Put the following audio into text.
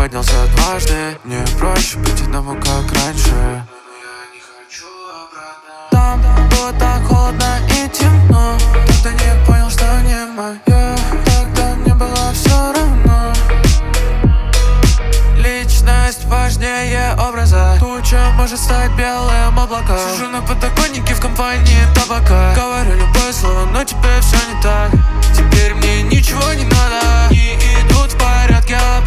поднялся дважды. Мне проще быть одному, как раньше. Там было так холодно и темно. Тогда не понял, что не мое. Тогда мне было все равно. Личность важнее образа. Туча может стать белым облаком. Сижу на подоконнике в компании табака. Говорю любое слово, но теперь все не так. Теперь мне ничего не надо. И идут в порядке.